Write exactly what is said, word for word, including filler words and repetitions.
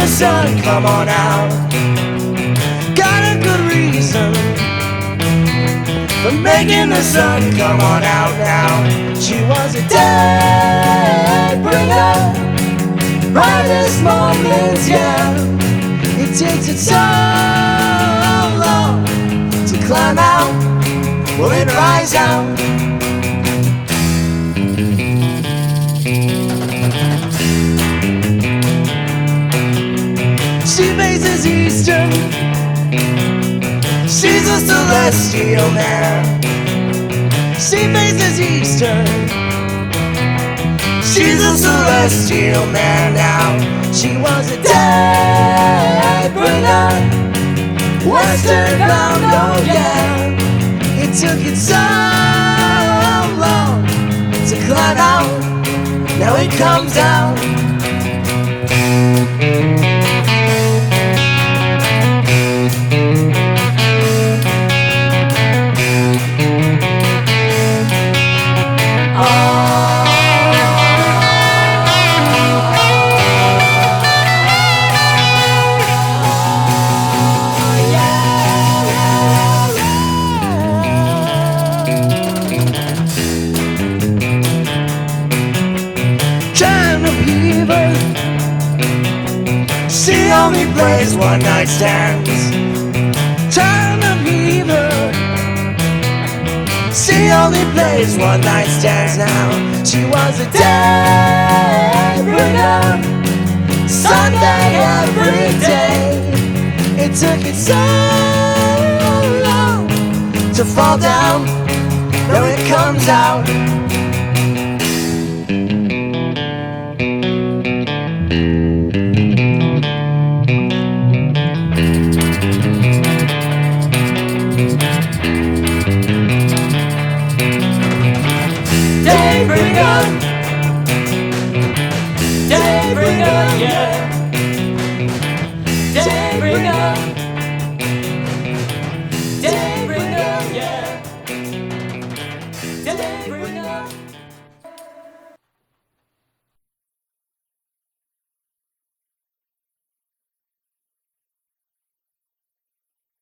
the sun come on out. Got a good reason for making the sun come on out now. She was a day bringer, brightest moments, yeah. It takes it so long to climb out, will it rise out? She faces eastern, she's a celestial man. She faces eastern, she's a celestial man now. She was a day bringer, western bound, oh yeah. It took it so long to climb out, now it comes out. She only plays one night stands. Time of fever. She only plays one night stands now. She was a day bringer, Sunday every day. It took it so long to fall down, though it comes out.